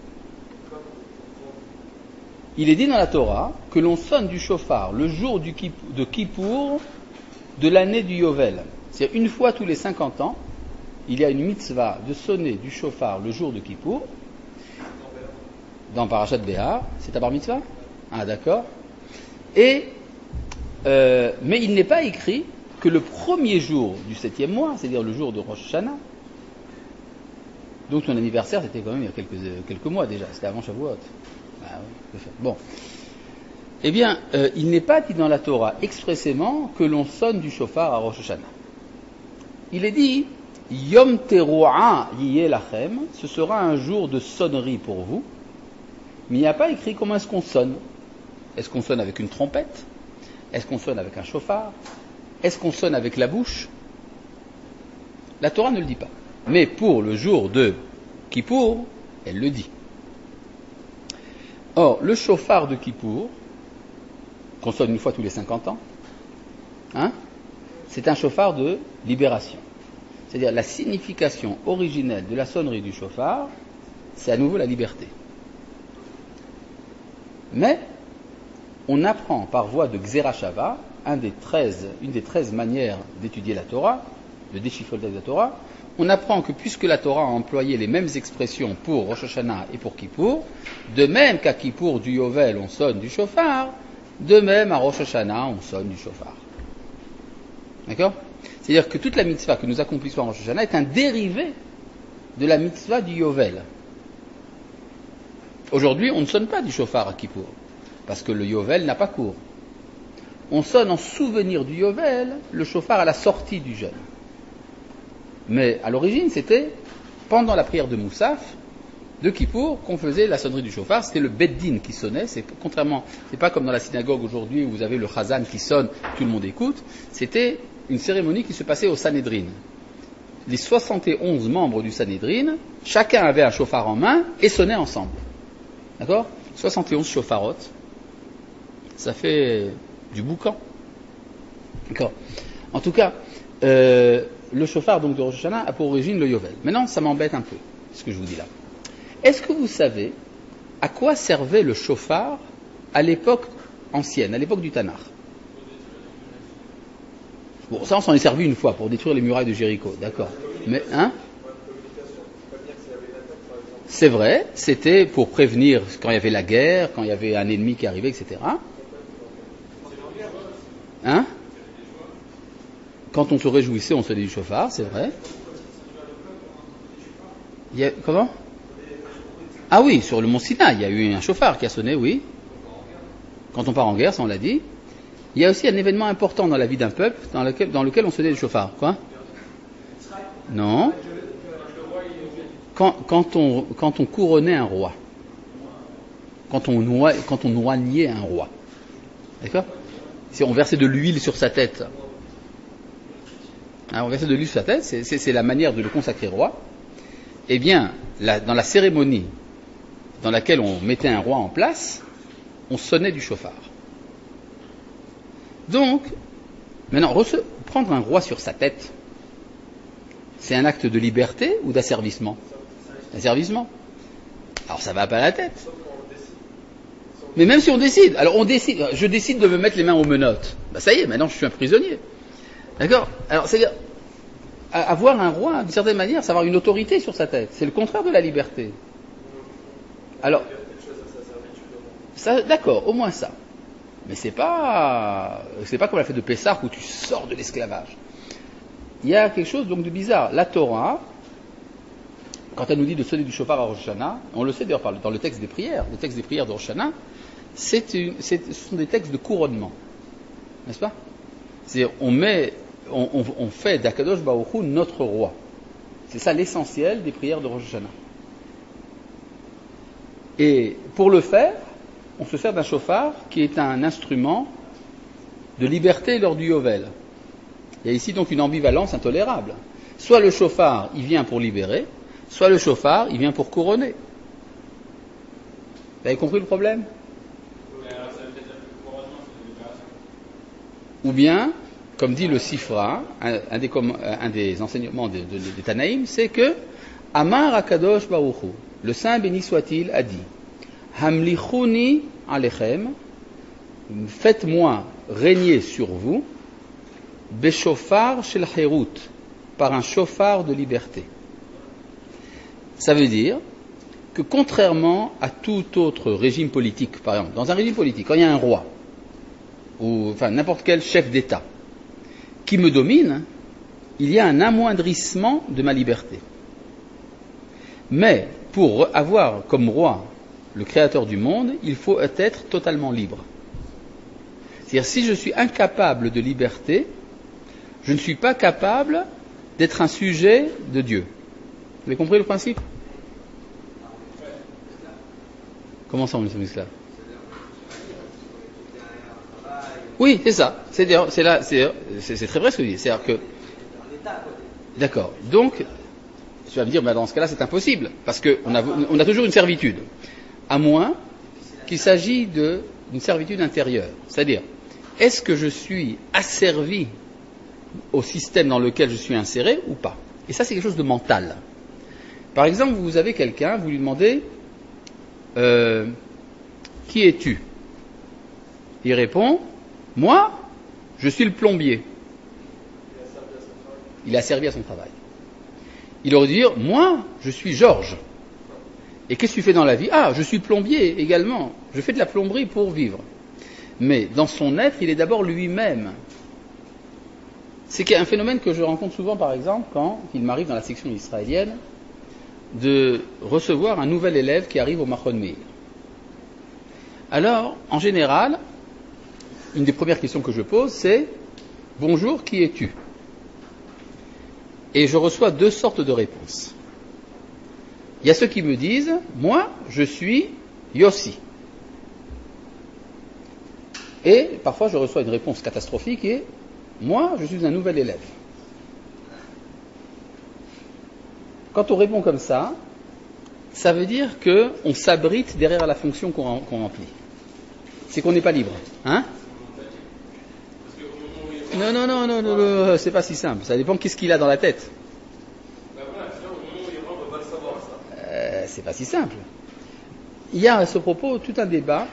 Il est dit dans la Torah que l'on sonne du chauffard le jour de Kippour de l'année du Yovel. C'est-à-dire une fois tous les 50 ans, il y a une mitzvah de sonner du chauffard le jour de Kippour. Dans Parashat Behar, c'est à bar mitzvah? Ah d'accord. Mais il n'est pas écrit que le premier jour du 7e mois, c'est-à-dire le jour de Rosh Hashanah, donc son anniversaire c'était quand même il y a quelques mois déjà, c'était avant Shavuot. Ah oui, bon. Eh bien, il n'est pas dit dans la Torah expressément que l'on sonne du chauffard à Rosh Hashanah. Il est dit Yom Teruah Yiyeh Lachem, ce sera un jour de sonnerie pour vous, mais il n'y a pas écrit comment est-ce qu'on sonne. Est-ce qu'on sonne avec une trompette? Est-ce qu'on sonne avec un chauffard? Est-ce qu'on sonne avec la bouche? La Torah ne le dit pas. Mais pour le jour de Kippour, elle le dit. Or, le chauffard de Kippour, qu'on sonne une fois tous les 50 ans, c'est un chauffard de libération. C'est-à-dire la signification originelle de la sonnerie du chauffard, c'est à nouveau la liberté. Mais on apprend par voie de Xera Shava, une des 13 manières d'étudier la Torah, de déchiffrer la Torah, on apprend que puisque la Torah a employé les mêmes expressions pour Rosh Hashanah et pour Kippour, de même qu'à Kippour du Yovel on sonne du chauffard, de même à Rosh Hashanah on sonne du chauffard. D'accord? C'est-à-dire que toute la mitzvah que nous accomplissons à Rosh Hashanah est un dérivé de la mitzvah du Yovel. Aujourd'hui, on ne sonne pas du chauffard à Kippour, parce que le Yovel n'a pas cours. On sonne en souvenir du Yovel le chauffard à la sortie du jeûne. Mais à l'origine, c'était pendant la prière de Moussaf, de Kippour, qu'on faisait la sonnerie du chauffard. C'était le Beddin qui sonnait. C'est pas comme dans la synagogue aujourd'hui où vous avez le Chazan qui sonne, tout le monde écoute. C'était une cérémonie qui se passait au Sanhédrin. Les 71 membres du Sanhédrin, chacun avait un chauffard en main et sonnait ensemble. D'accord? 71 chauffarottes. Ça fait du boucan. D'accord? En tout cas, le chauffard donc de Rosh Hashanah a pour origine le Yovel. Maintenant, ça m'embête un peu, ce que je vous dis là. Est-ce que vous savez à quoi servait le chauffard à l'époque ancienne, à l'époque du Tanakh? Bon, ça on s'en est servi une fois pour détruire les murailles de Jéricho, d'accord. Mais, c'est vrai, c'était pour prévenir quand il y avait la guerre, quand il y avait un ennemi qui arrivait, etc. Quand on se réjouissait, on sonnait du chauffard, c'est vrai. Comment? Ah oui, sur le mont Sinaï, il y a eu un chauffard qui a sonné, oui. Quand on part en guerre, ça on l'a dit. Il y a aussi un événement important dans la vie d'un peuple dans lequel on sonnait du chauffard. Quoi? Non. Quand on couronnait un roi. Quand on noignait un roi. D'accord? Si on versait de l'huile sur sa tête, on versait de l'huile sur sa tête, c'est la manière de le consacrer roi. Eh bien, dans la cérémonie dans laquelle on mettait un roi en place, on sonnait du chauffard. Donc, maintenant, prendre un roi sur sa tête, c'est un acte de liberté ou d'asservissement? Asservissement. Alors ça va pas à la tête. Mais même si on décide, je décide de me mettre les mains aux menottes, ça y est, maintenant je suis un prisonnier. D'accord? Alors c'est-à-dire, avoir un roi, d'une certaine manière, c'est avoir une autorité sur sa tête. C'est le contraire de la liberté. Alors, ça, d'accord, au moins ça. Mais c'est pas comme la fête de Pessah où tu sors de l'esclavage. Il y a quelque chose donc de bizarre. La Torah, quand elle nous dit de sonner du chauffard à Rosh Hashanah, on le sait d'ailleurs dans le texte des prières. Les textes des prières de Rosh Hashanah, ce sont des textes de couronnement, n'est-ce pas? C'est-à-dire, on fait d'Akadosh Baruch Hu notre roi. C'est ça l'essentiel des prières de Rosh Hashanah. Et pour le faire, on se sert d'un chauffard qui est un instrument de liberté lors du Yovel. Il y a ici donc une ambivalence intolérable. Soit le chauffard, il vient pour libérer, soit le chauffard, il vient pour couronner. Vous avez compris le problème? Ou bien, comme dit le Sifra, un des enseignements des Tanaïm, c'est que Amar Akadosh Baruch Hu, le Saint béni soit-il, a dit Hamlichuni alechem, faites-moi régner sur vous, Beshofar shel Herut, par un chauffard de liberté. Ça veut dire que contrairement à tout autre régime politique, par exemple, dans un régime politique, quand il y a un roi, ou enfin n'importe quel chef d'État qui me domine, il y a un amoindrissement de ma liberté. Mais pour avoir comme roi le créateur du monde, il faut être totalement libre. C'est-à-dire, si je suis incapable de liberté, je ne suis pas capable d'être un sujet de Dieu. Vous avez compris le principe? Comment ça, on est esclave? Oui, c'est ça. C'est très vrai ce que je dis. C'est-à-dire que... D'accord. Donc, tu vas me dire, dans ce cas-là, c'est impossible, parce qu'on a toujours une servitude. À moins qu'il s'agisse d'une servitude intérieure. C'est-à-dire, est-ce que je suis asservi au système dans lequel je suis inséré ou pas? Et ça, c'est quelque chose de mental. Par exemple, vous avez quelqu'un, vous lui demandez qui es-tu? Il répond, moi, je suis le plombier. Il a servi à son travail. Il aurait dû dire, moi, je suis Georges. Et qu'est-ce que tu fais dans la vie? Ah, je suis plombier également. Je fais de la plomberie pour vivre. Mais dans son être, il est d'abord lui-même. C'est un phénomène que je rencontre souvent, par exemple, quand il m'arrive dans la section israélienne de recevoir un nouvel élève qui arrive au Machon Meir. Alors, en général, une des premières questions que je pose, c'est « Bonjour, qui es-tu » Et je reçois deux sortes de réponses. Il y a ceux qui me disent « Moi, je suis Yossi ». Et parfois, je reçois une réponse catastrophique qui est « Moi, je suis un nouvel élève ». Quand on répond comme ça veut dire qu'on s'abrite derrière la fonction qu'on remplit. C'est qu'on n'est pas libre. Hein? Non, c'est pas si simple. Ça dépend qu'est-ce qu'il a dans la tête. C'est pas si simple. Il y a à ce propos tout un débat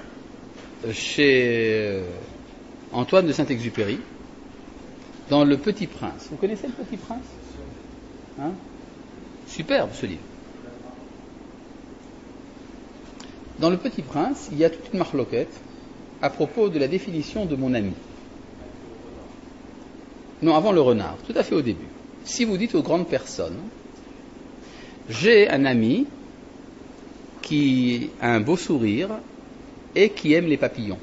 chez Antoine de Saint-Exupéry dans Le Petit Prince. Vous connaissez Le Petit Prince? Hein? Superbe ce livre. Dans Le Petit Prince, il y a toute une marloquette à propos de la définition de mon ami. Non, avant le renard, tout à fait au début. Si vous dites aux grandes personnes, j'ai un ami qui a un beau sourire et qui aime les papillons.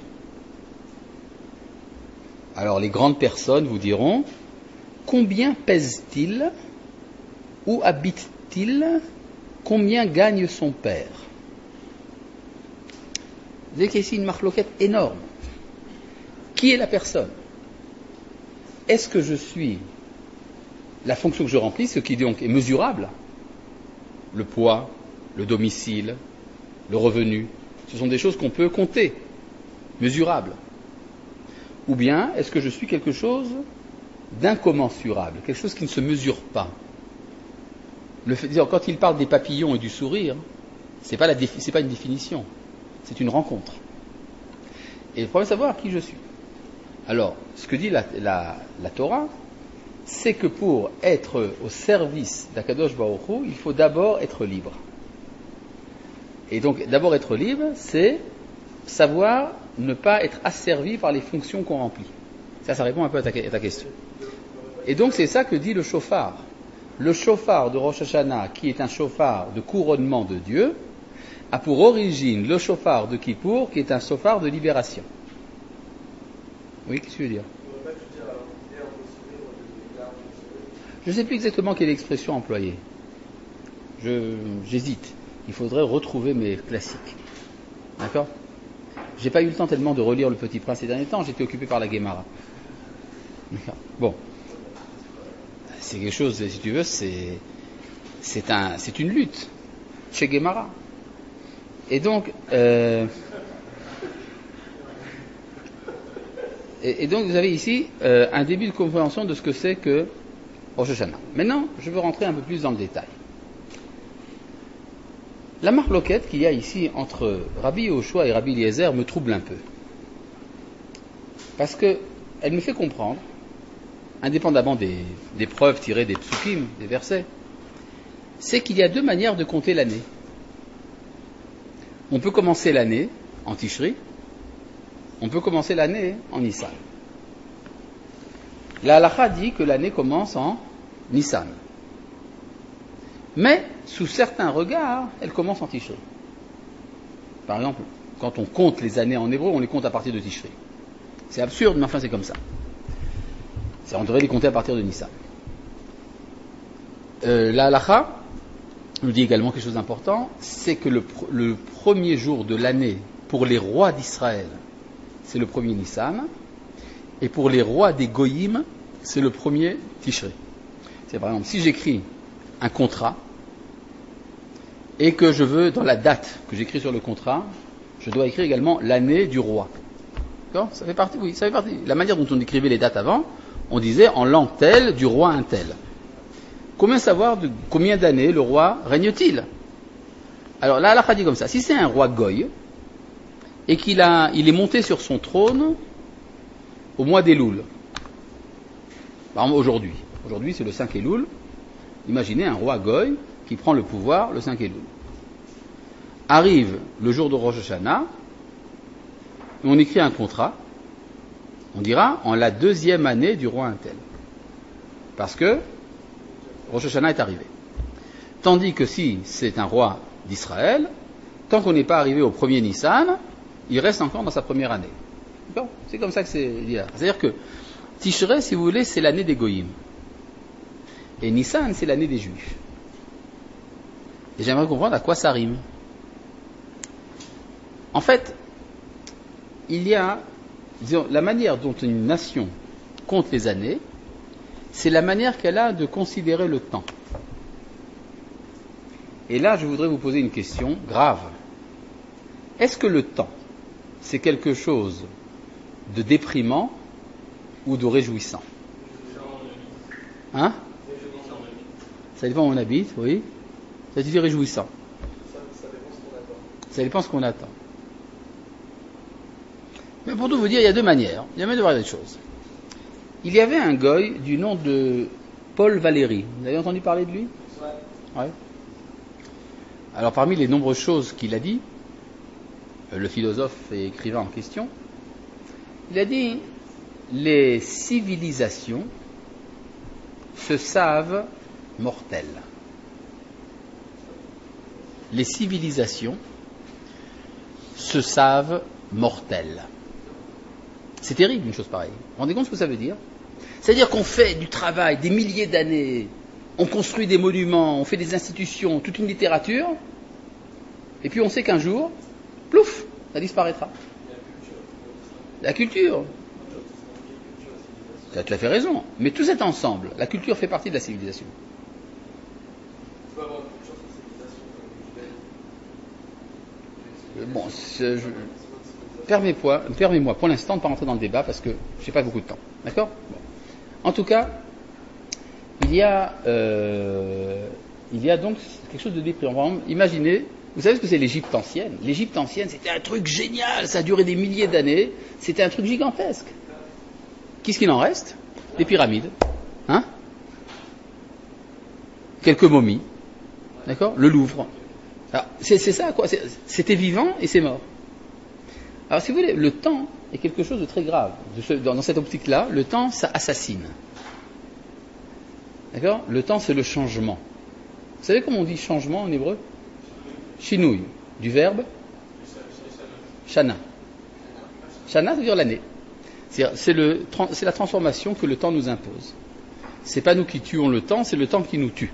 Alors les grandes personnes vous diront, combien pèse-t-il? Où habite-t-il? Combien gagne son père? Vous voyez qu'il y a ici une marloquette énorme. Qui est la personne? Est-ce que je suis la fonction que je remplis, ce qui donc est mesurable? Le poids, le domicile, le revenu, ce sont des choses qu'on peut compter, mesurables. Ou bien est-ce que je suis quelque chose d'incommensurable, quelque chose qui ne se mesure pas? Quand il parle des papillons et du sourire, c'est pas une définition, c'est une rencontre. Et le problème, c'est de savoir qui je suis. Alors, ce que dit la Torah, c'est que pour être au service d'Akadosh Baruch Hu, il faut d'abord être libre. Et donc, d'abord être libre, c'est savoir ne pas être asservi par les fonctions qu'on remplit. Ça répond un peu à ta question. Et donc, c'est ça que dit le shofar. Le shofar de Rosh Hashanah, qui est un shofar de couronnement de Dieu, a pour origine le shofar de Kippour, qui est un shofar de libération. Oui, qu'est-ce que tu veux dire? Je ne sais plus exactement quelle expression employer. J'hésite. Il faudrait retrouver mes classiques. D'accord? J'ai pas eu le temps tellement de relire Le Petit Prince ces derniers temps, j'étais occupé par la Guémara. Bon. C'est quelque chose, si tu veux, c'est une lutte chez Guémara. Et donc, et donc vous avez ici un début de compréhension de ce que c'est que Rosh Hashanah. Maintenant, je veux rentrer un peu plus dans le détail. La marloquette qu'il y a ici entre Rabbi Yehoshua et Rabbi Eliezer me trouble un peu. Parce qu'elle me fait comprendre, indépendamment des preuves tirées des psukim, des versets, c'est qu'il y a deux manières de compter l'année. On peut commencer l'année en Tishri, on peut commencer l'année en Nissan. La halakha dit que l'année commence en Nissan. Mais, sous certains regards, elle commence en Tishri. Par exemple, quand on compte les années en hébreu, on les compte à partir de Tishri. C'est absurde, mais enfin c'est comme ça. On devrait les compter à partir de Nissan. La halakha nous dit également quelque chose d'important, c'est que le premier jour de l'année pour les rois d'Israël, c'est le premier Nissan, et pour les rois des Goïm, c'est le premier Tishri. C'est par exemple, si j'écris un contrat, et que je veux, dans la date que j'écris sur le contrat, je dois écrire également l'année du roi. D'accord ? Ça fait partie. La manière dont on écrivait les dates avant, on disait en langue telle, du roi un tel. Comment savoir de combien d'années le roi règne-t-il? Alors là, Allah a dit comme ça, si c'est un roi Goy, et il est monté sur son trône au mois d'Elul, par exemple aujourd'hui c'est le 5 Elul, imaginez un roi Goy qui prend le pouvoir le 5 Elul. Arrive le jour de Rosh Hashanah, on écrit un contrat, on dira en la 2e année du roi Intel. Parce que Rosh Hashanah est arrivé. Tandis que si c'est un roi d'Israël, tant qu'on n'est pas arrivé au premier Nissan, il reste encore dans sa première année. D'accord ? C'est comme ça que c'est dit là. C'est-à-dire que Tishrei, si vous voulez, c'est l'année des Goïm. Et Nissan, c'est l'année des Juifs. Et j'aimerais comprendre à quoi ça rime. En fait, il y a, disons, la manière dont une nation compte les années, c'est la manière qu'elle a de considérer le temps. Et là, je voudrais vous poser une question grave. Est-ce que le temps, c'est quelque chose de déprimant ou de réjouissant? Hein? Ça dépend où on habite, oui. Ça dit réjouissant. Ça dépend ce qu'on attend. Mais pour tout vous dire, il y a deux manières. Il y a même de voir des choses. Il y avait un goy du nom de Paul Valéry. Vous avez entendu parler de lui? Ouais. Alors parmi les nombreuses choses qu'il a dit, le philosophe et écrivain en question, il a dit les civilisations se savent mortelles. Les civilisations se savent mortelles. C'est terrible une chose pareille. Vous vous rendez compte ce que ça veut dire? C'est-à-dire qu'on fait du travail des milliers d'années, on construit des monuments, on fait des institutions, toute une littérature, et puis on sait qu'un jour, plouf, ça disparaîtra. La culture. Tu as tout à fait raison. Mais tout cet ensemble, la culture fait partie de la civilisation. Tu peux avoir une culture sans civilisation comme judaïsme. Permets-moi pour l'instant de ne pas rentrer dans le débat parce que je n'ai pas beaucoup de temps. D'accord ? Bon. En tout cas, il y a donc quelque chose de déprimant. Imaginez, vous savez ce que c'est l'Égypte ancienne ? L'Égypte ancienne, c'était un truc génial, ça a duré des milliers d'années, c'était un truc gigantesque. Qu'est-ce qu'il en reste ? Des pyramides. Hein ? Quelques momies. D'accord ? Le Louvre. Alors, c'est ça, quoi. C'était vivant et c'est mort. Alors, si vous voulez, le temps est quelque chose de très grave. Dans cette optique-là, le temps, ça assassine. D'accord ? Le temps, c'est le changement. Vous savez comment on dit changement en hébreu ? Shinouï, du verbe shana. Shana, ça veut dire l'année. C'est la transformation que le temps nous impose. C'est pas nous qui tuons le temps, c'est le temps qui nous tue.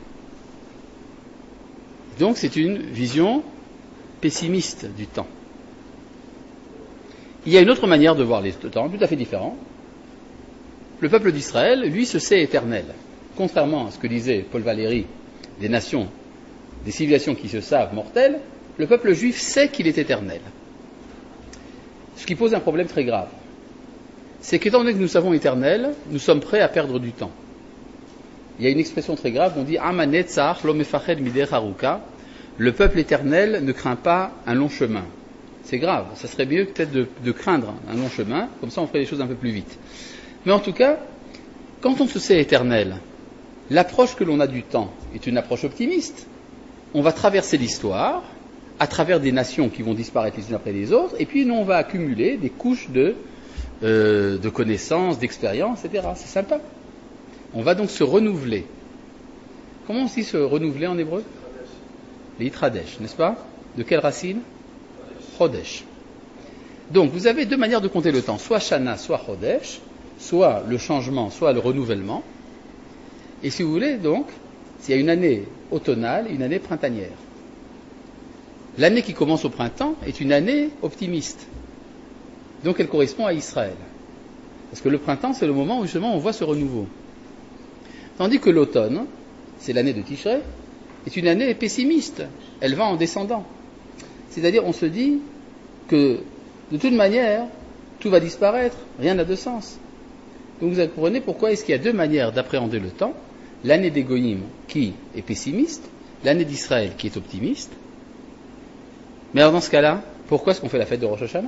Donc, c'est une vision pessimiste du temps. Il y a une autre manière de voir le temps, tout à fait différente. Le peuple d'Israël, lui, se sait éternel. Contrairement à ce que disait Paul Valéry des nations, des civilisations qui se savent mortelles, le peuple juif sait qu'il est éternel. Ce qui pose un problème très grave. C'est qu'étant donné que nous savons éternel, nous sommes prêts à perdre du temps. Il y a une expression très grave, on dit Amanet Tzach lo mefached mideh haruka. Le peuple éternel ne craint pas un long chemin. C'est grave, ça serait mieux peut-être de craindre un long chemin, comme ça on ferait les choses un peu plus vite. Mais en tout cas, quand on se sait éternel, l'approche que l'on a du temps est une approche optimiste. On va traverser l'histoire à travers des nations qui vont disparaître les unes après les autres, et puis nous on va accumuler des couches de connaissances, d'expériences, etc. C'est sympa. On va donc se renouveler. Comment on dit se renouveler en hébreu ? Litradesh, n'est-ce pas ? De quelle racine ? Chodesh. Donc vous avez deux manières de compter le temps, soit Shana, soit Chodesh, soit le changement, soit le renouvellement. Et si vous voulez, donc, il y a une année automnale et une année printanière. L'année qui commence au printemps est une année optimiste. Donc elle correspond à Israël. Parce que le printemps, c'est le moment où justement on voit ce renouveau. Tandis que l'automne, c'est l'année de Tishrei, est une année pessimiste. Elle va en descendant. C'est-à-dire, on se dit que, de toute manière, tout va disparaître, rien n'a de sens. Donc vous comprenez pourquoi est-ce qu'il y a deux manières d'appréhender le temps. L'année des Goïm qui est pessimiste, l'année d'Israël qui est optimiste. Mais alors dans ce cas-là, pourquoi est-ce qu'on fait la fête de Rosh Hashanah ?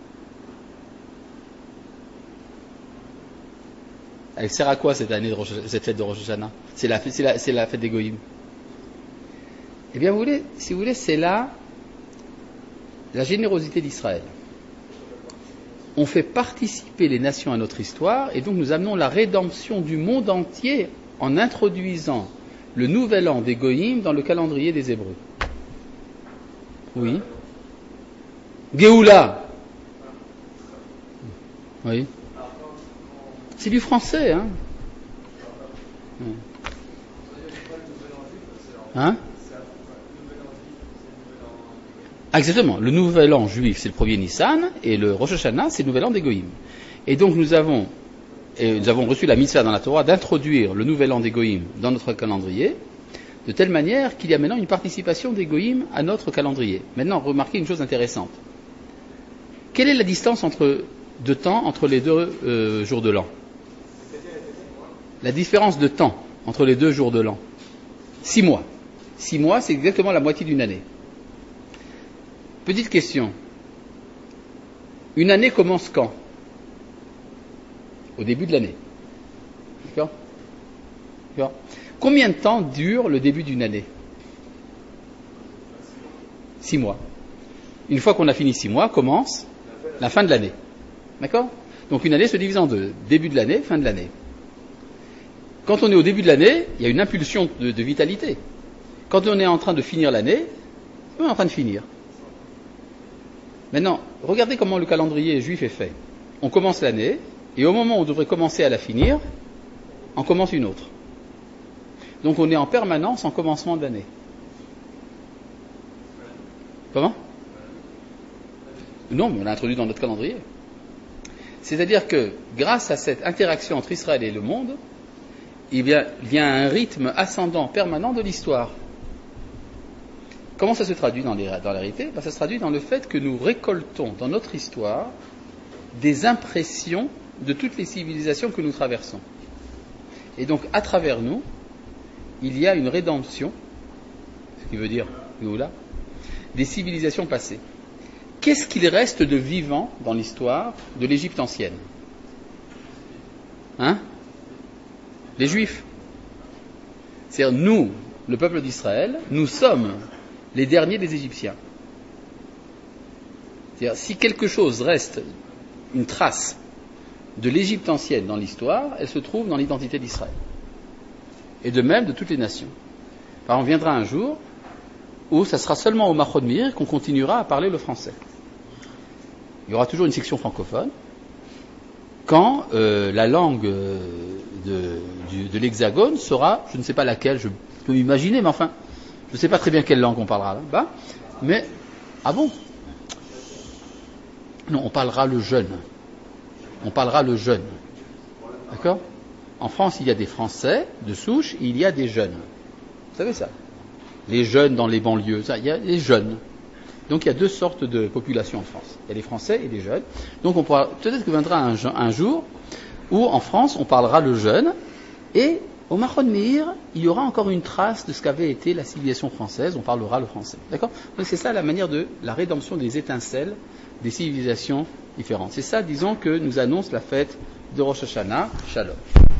Elle sert à quoi cette fête de Rosh Hashanah ? C'est la fête des Goïm. Eh bien, si vous voulez, c'est là la générosité d'Israël. On fait participer les nations à notre histoire et donc nous amenons la rédemption du monde entier en introduisant le nouvel an des Goïm dans le calendrier des Hébreux. Oui. Géoula. Oui. C'est du français, hein. Hein ? Ah, exactement. Le nouvel an juif, c'est le premier Nissan, et le Rosh Hashanah, c'est le nouvel an des Goïm. Et donc nous avons reçu la mitzvah dans la Torah d'introduire le nouvel an des Goïm dans notre calendrier, de telle manière qu'il y a maintenant une participation des Goïm à notre calendrier. Maintenant, remarquez une chose intéressante. Quelle est la distance de temps entre les deux jours de l'an ? La différence de temps entre les deux jours de l'an. 6 mois. 6 mois, c'est exactement la moitié d'une année. Petite question. Une année commence quand ? Au début de l'année. D'accord ? Combien de temps dure le début d'une année ? 6 mois. Une fois qu'on a fini 6 mois, commence la fin de l'année. D'accord ? Donc une année se divise en deux. Début de l'année, fin de l'année. Quand on est au début de l'année, il y a une impulsion de vitalité. Quand on est en train de finir l'année, on est en train de finir. Maintenant, regardez comment le calendrier juif est fait. On commence l'année, et au moment où on devrait commencer à la finir, on commence une autre. Donc on est en permanence en commencement d'année. Comment ? Non, mais on l'a introduit dans notre calendrier. C'est-à-dire que grâce à cette interaction entre Israël et le monde, il y a un rythme ascendant permanent de l'histoire. Comment ça se traduit dans la réalité? Ça se traduit dans le fait que nous récoltons dans notre histoire des impressions de toutes les civilisations que nous traversons. Et donc, à travers nous, il y a une rédemption, ce qui veut dire, des civilisations passées. Qu'est-ce qu'il reste de vivant dans l'histoire de l'Égypte ancienne? Les Juifs. C'est-à-dire, nous, le peuple d'Israël, nous sommes les derniers des Égyptiens. C'est-à-dire, si quelque chose reste, une trace de l'Égypte ancienne dans l'histoire, elle se trouve dans l'identité d'Israël. Et de même de toutes les nations. On viendra un jour où ça sera seulement au Mahon Meir qu'on continuera à parler le français. Il y aura toujours une section francophone. Quand la langue de l'Hexagone sera, je ne sais pas laquelle, je peux m'imaginer, mais enfin, je ne sais pas très bien quelle langue on parlera là-bas, mais, ah bon? Non, on parlera le jeune. On parlera le jeune. D'accord? En France, il y a des Français de souche, il y a des jeunes. Vous savez ça? Les jeunes dans les banlieues, il y a les jeunes. Donc il y a deux sortes de populations en France. Il y a les Français et les jeunes. Donc on pourra, peut-être que viendra un jour où en France on parlera le jeune et au Mahon Meir, il y aura encore une trace de ce qu'avait été la civilisation française, on parlera le français. D'accord? Donc c'est ça la manière de la rédemption des étincelles des civilisations différentes. C'est ça, disons, que nous annonce la fête de Rosh Hashanah. Shalom.